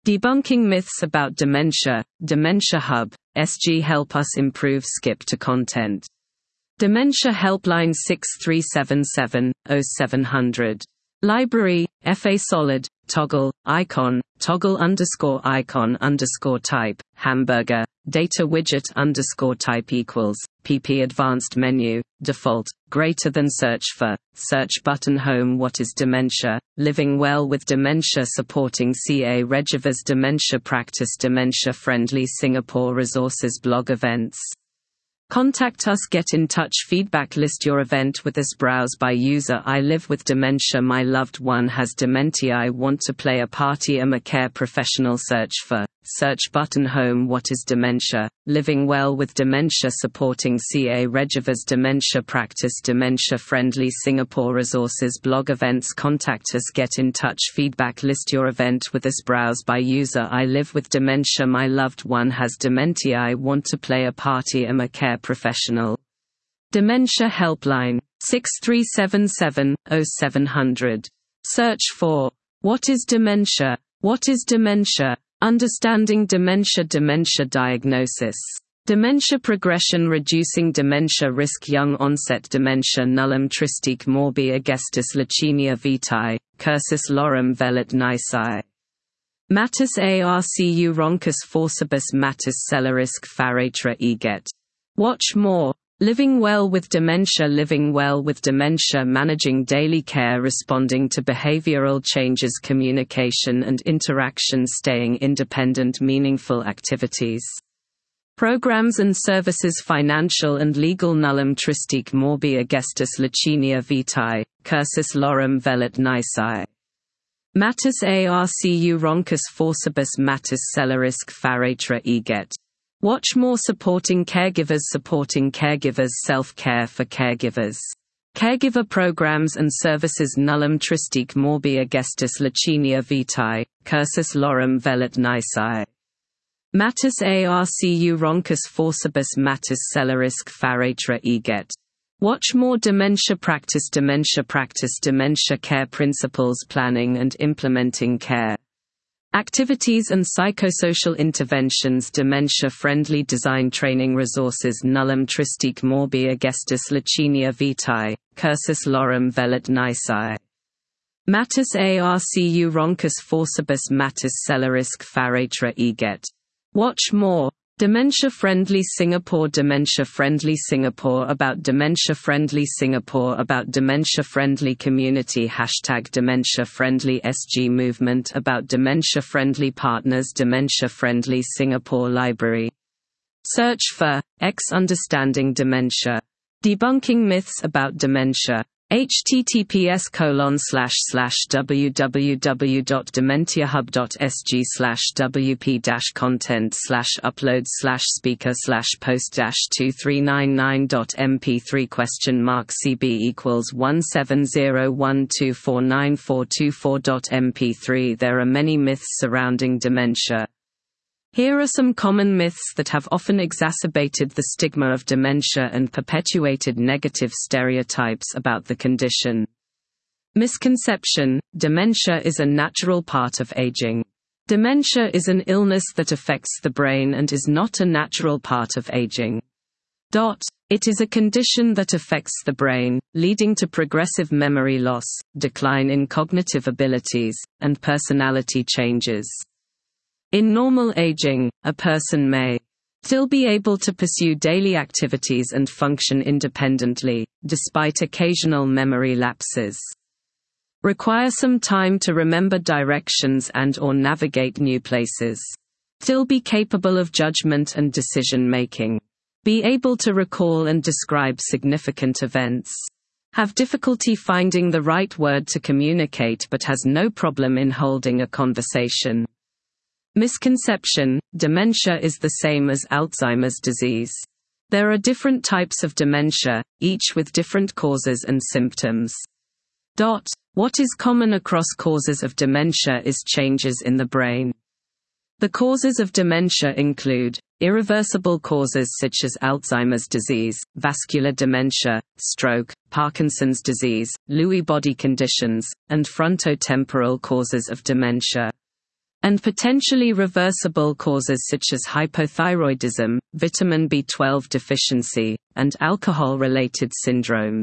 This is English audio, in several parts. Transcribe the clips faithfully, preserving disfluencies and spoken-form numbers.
Debunking myths about dementia, Dementia Hub, S G help us improve skip to content. Dementia Helpline six three seven seven, oh seven hundred. Library, F A Solid, Toggle, Icon, Toggle underscore Icon underscore Type, Hamburger, Data Widget underscore Type equals, P P Advanced Menu, Default, Greater than Search for, Search button Home. What is dementia? Living well with dementia, supporting C A Regever's dementia practice, Dementia Friendly Singapore resources, blog events. Contact us, get in touch, feedback, list your event with us, browse by user. I live with dementia, my loved one has dementia, I want to play a party, am a care professional, search for, search button Home. What is dementia? Living well with dementia, supporting C A Regever's dementia practice, Dementia Friendly Singapore resources, blog events. Contact us, get in touch, feedback, list your event with us, browse by user. I live with dementia, my loved one has dementia, I want to play a party, am a care professional. Dementia Helpline six three seven seven, oh seven hundred. Search for, what is dementia? What is dementia? Understanding dementia, dementia diagnosis, dementia progression, reducing dementia risk, young onset dementia, nullum tristique morbi agestis leucemia vitae, cursus lorem velit nisi. Matus arcu roncus forcibus matus celerisk faratra eget. Watch more. Living well with dementia, living well with dementia, managing daily care, responding to behavioral changes, communication and interaction, staying independent, meaningful activities. Programs and services, financial and legal, nullum tristique morbi agestis leucemia vitae, cursus lorem velit nisi. Matus arcu roncus forcibus matus celerisk faratra eget. Watch more. Supporting caregivers, supporting caregivers, self-care for caregivers. Caregiver programs and services, nullum tristique morbi agestis leucemia vitae, cursus lorem velit nisi. Matus arcu roncus forcibus matus celerisk faratra eget. Watch more. Dementia practice, dementia practice, dementia care principles, planning and implementing care activities and psychosocial interventions, dementia-friendly design training resources, nullum tristique morbi agestis leucemia vitae, cursus lorem velit nisi. Matus arcu roncus forcibus matus celerisk faratra eget. Watch more. Dementia-friendly Singapore, dementia-friendly Singapore, about dementia-friendly Singapore, about dementia-friendly community, hashtag dementia-friendly S G movement, about dementia-friendly partners, dementia-friendly Singapore library. Search for, X understanding dementia. Debunking myths about dementia. https colon slash slash www dot dementiahub dot s g slash wp dash content slash upload slash speaker slash post dash two three nine nine dot m p three question mark cb equals one seven zero one two four nine four two four dot m p three. There are many myths surrounding dementia. Here are some common myths that have often exacerbated the stigma of dementia and perpetuated negative stereotypes about the condition. Misconception: dementia is a natural part of aging. Dementia is an illness that affects the brain and is not a natural part of aging. It is a condition that affects the brain, leading to progressive memory loss, decline in cognitive abilities, and personality changes. In normal aging, a person may still be able to pursue daily activities and function independently, despite occasional memory lapses. Require some time to remember directions and or navigate new places. Still be capable of judgment and decision-making. Be able to recall and describe significant events. Have difficulty finding the right word to communicate but has no problem in holding a conversation. Misconception: dementia is the same as Alzheimer's disease. There are different types of dementia, each with different causes and symptoms. What is common across causes of dementia is changes in the brain. The causes of dementia include irreversible causes such as Alzheimer's disease, vascular dementia, stroke, Parkinson's disease, Lewy body conditions, and frontotemporal causes of dementia. and potentially reversible causes such as hypothyroidism, vitamin B twelve deficiency, and alcohol-related syndromes.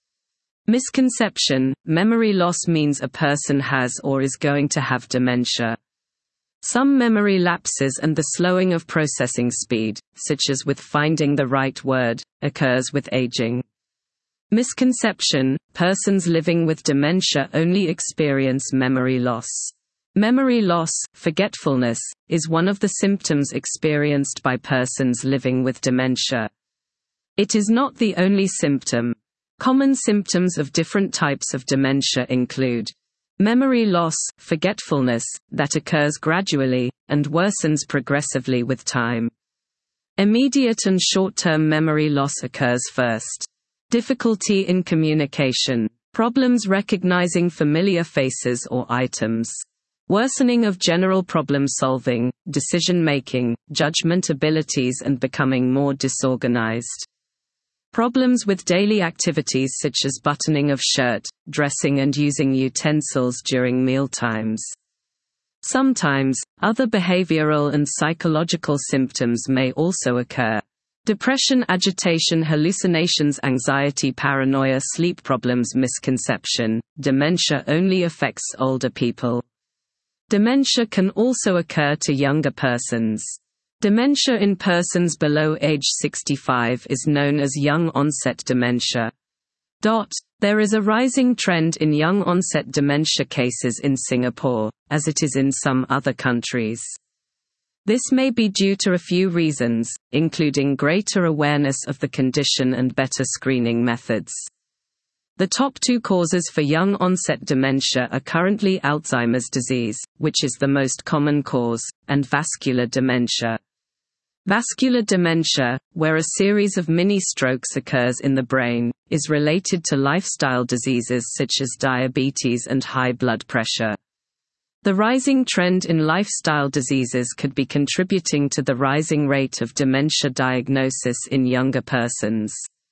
Misconception: memory loss means a person has or is going to have dementia. Some memory lapses and the slowing of processing speed, such as with finding the right word, occurs with aging. Misconception: persons living with dementia only experience memory loss. Memory loss, forgetfulness, is one of the symptoms experienced by persons living with dementia. It is not the only symptom. Common symptoms of different types of dementia include memory loss, forgetfulness, that occurs gradually, and worsens progressively with time. Immediate and short-term memory loss occurs first. Difficulty in communication. Problems recognizing familiar faces or items. Worsening of general problem-solving, decision-making, judgment abilities and becoming more disorganized. Problems with daily activities such as buttoning of shirt, dressing and using utensils during mealtimes. Sometimes, other behavioral and psychological symptoms may also occur. Depression, agitation, hallucinations, anxiety, paranoia, sleep problems. Misconception: dementia only affects older people. Dementia can also occur to younger persons. Dementia in persons below age sixty-five is known as young-onset dementia. There is a rising trend in young-onset dementia cases in Singapore, as it is in some other countries. This may be due to a few reasons, including greater awareness of the condition and better screening methods. The top two causes for young-onset dementia are currently Alzheimer's disease, which is the most common cause, and vascular dementia. Vascular dementia, where a series of mini-strokes occurs in the brain, is related to lifestyle diseases such as diabetes and high blood pressure. The rising trend in lifestyle diseases could be contributing to the rising rate of dementia diagnosis in younger persons.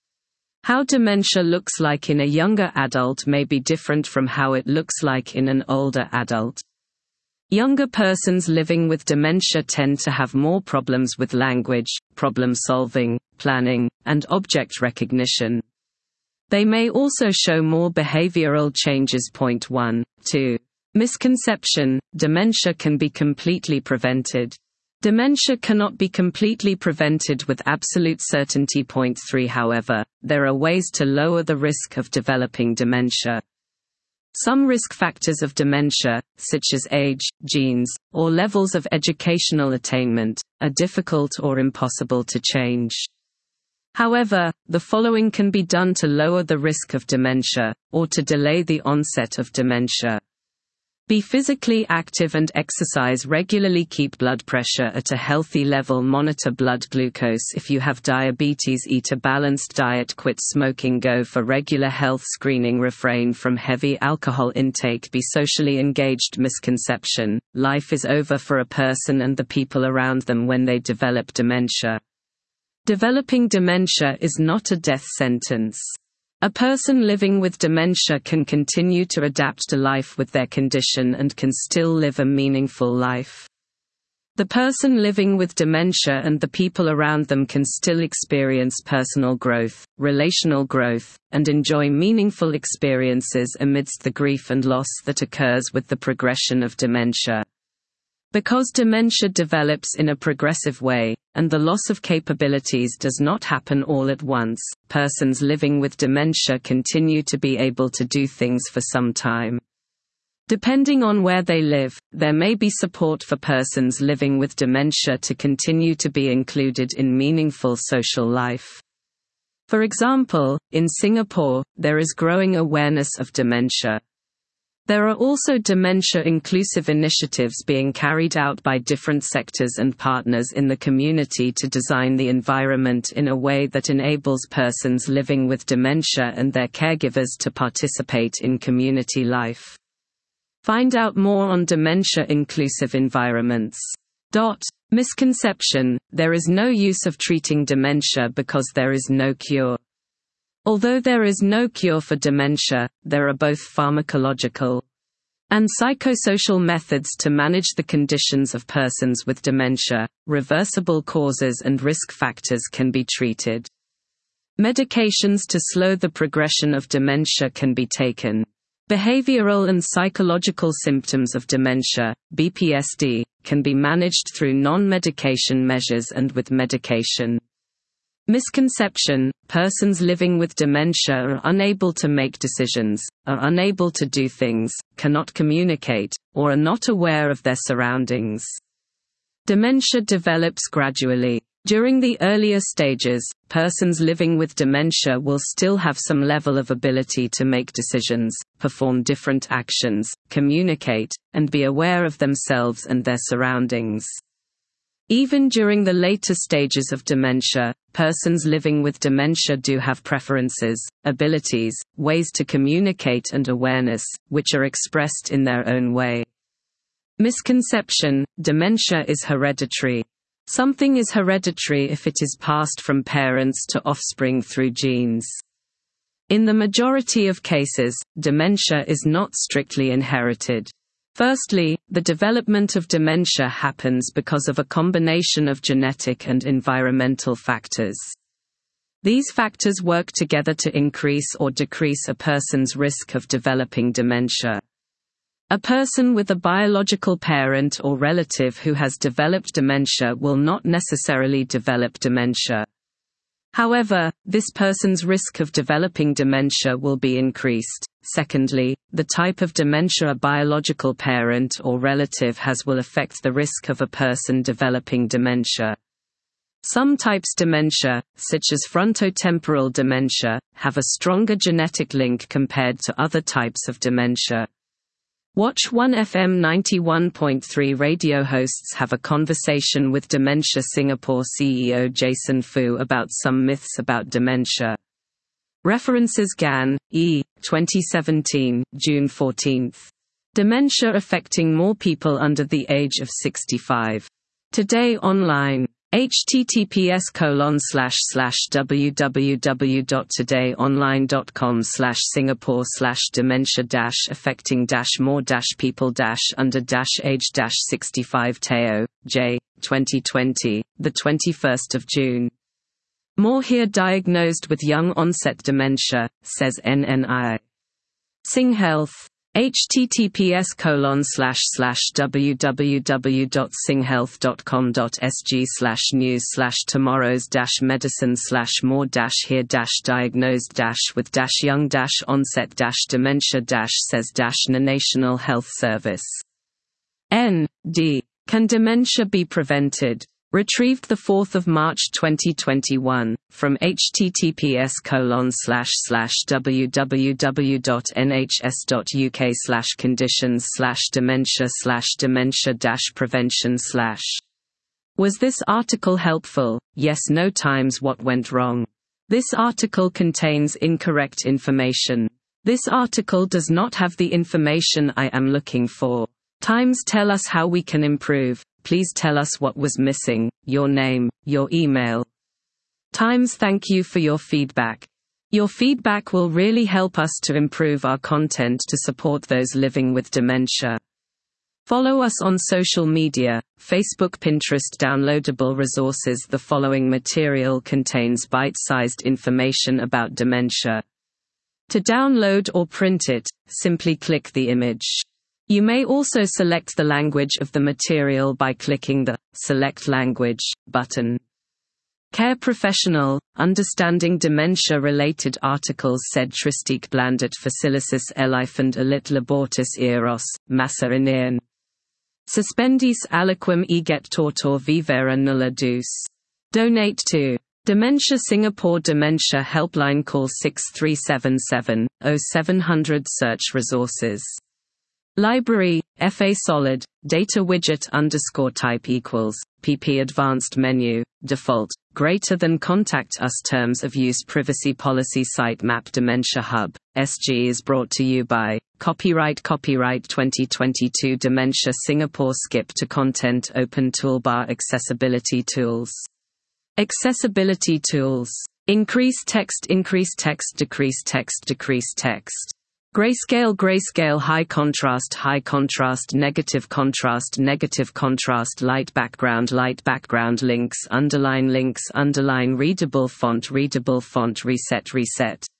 How dementia looks like in a younger adult may be different from how it looks like in an older adult. Younger persons living with dementia tend to have more problems with language, problem-solving, planning, and object recognition. They may also show more behavioral changes. Point one. two. Misconception: dementia can be completely prevented. Dementia cannot be completely prevented with absolute certainty. Point three. However, there are ways to lower the risk of developing dementia. Some risk factors of dementia, such as age, genes, or levels of educational attainment, are difficult or impossible to change. However, the following can be done to lower the risk of dementia, or to delay the onset of dementia. Be physically active and exercise regularly. Keep blood pressure at a healthy level. Monitor blood glucose if you have diabetes. Eat a balanced diet. Quit smoking. Go for regular health screening. Refrain from heavy alcohol intake. Be socially engaged. Misconception: life is over for a person and the people around them when they develop dementia. Developing dementia is not a death sentence. A person living with dementia can continue to adapt to life with their condition and can still live a meaningful life. The person living with dementia and the people around them can still experience personal growth, relational growth, and enjoy meaningful experiences amidst the grief and loss that occurs with the progression of dementia. Because dementia develops in a progressive way, and the loss of capabilities does not happen all at once, persons living with dementia continue to be able to do things for some time. Depending on where they live, there may be support for persons living with dementia to continue to be included in meaningful social life. For example, in Singapore, there is growing awareness of dementia. There are also dementia-inclusive initiatives being carried out by different sectors and partners in the community to design the environment in a way that enables persons living with dementia and their caregivers to participate in community life. Find out more on dementia-inclusive environments. Misconception: there is no use of treating dementia because there is no cure. Although there is no cure for dementia, there are both pharmacological and psychosocial methods to manage the conditions of persons with dementia. Reversible causes and risk factors can be treated. Medications to slow the progression of dementia can be taken. Behavioral and psychological symptoms of dementia, B P S D, can be managed through non-medication measures and with medication. Misconception: persons living with dementia are unable to make decisions, are unable to do things, cannot communicate, or are not aware of their surroundings. Dementia develops gradually. During the earlier stages, persons living with dementia will still have some level of ability to make decisions, perform different actions, communicate, and be aware of themselves and their surroundings. Even during the later stages of dementia, persons living with dementia do have preferences, abilities, ways to communicate and awareness, which are expressed in their own way. Misconception: dementia is hereditary. Something is hereditary if it is passed from parents to offspring through genes. In the majority of cases, dementia is not strictly inherited. Firstly, the development of dementia happens because of a combination of genetic and environmental factors. These factors work together to increase or decrease a person's risk of developing dementia. A person with a biological parent or relative who has developed dementia will not necessarily develop dementia. However, this person's risk of developing dementia will be increased. Secondly, the type of dementia a biological parent or relative has will affect the risk of a person developing dementia. Some types dementia, such as frontotemporal dementia, have a stronger genetic link compared to other types of dementia. Watch one F M ninety-one point three radio hosts have a conversation with Dementia Singapore C E O Jason Fu about some myths about dementia. References: Gan, E. twenty seventeen, June fourteenth. Dementia affecting more people under the age of sixty-five. Today Online. https colon slash slash www.todayonline.com slash Singapore slash dementia dash affecting dash more dash people dash under dash age dash sixty-five. Teo, J. twenty twenty, the twenty-first of June. More here diagnosed with young onset dementia, says N N I. SingHealth. https colon slash slash www.singhealth.com.sg slash news slash tomorrow's dash medicine slash more dash here dash diagnosed dash with dash young dash onset dash dementia dash says dash National Health Service. N D. Can dementia be prevented? Retrieved the fourth of March twenty twenty-one, from https colon slash slash www.nhs.uk slash conditions slash dementia slash dementia dash prevention slash. Was this article helpful? Yes. No. Times what went wrong. This article contains incorrect information. This article does not have the information I am looking for. Times tell us how we can improve. Please tell us what was missing, your name, your email. Times thank you for your feedback. Your feedback will really help us to improve our content to support those living with dementia. Follow us on social media, Facebook, Pinterest. Downloadable resources. The following material contains bite-sized information about dementia. To download or print it, simply click the image. You may also select the language of the material by clicking the Select Language button. Care Professional, Understanding Dementia-Related Articles. Said Tristique Blandet Facilisis Elephant Elit Labortis Eros, Massa Inean. Suspendis aliquem eget tortor vivere nulla dus. Donate to Dementia Singapore Dementia Helpline. Call six three seven seven, zero seven zero zero. Search resources. Library, F A Solid, Data Widget underscore type equals, P P Advanced Menu, Default, Greater than Contact Us. Terms of Use Privacy Policy. Sitemap Dementia Hub, S G is brought to you by, Copyright Copyright twenty twenty-two Dementia Singapore. Skip to Content. Open Toolbar. Accessibility Tools. Accessibility Tools. Increase text. Increase text. Decrease text. Decrease text. Grayscale Grayscale high contrast high contrast negative contrast negative contrast light background light background links underline links underline readable font readable font reset reset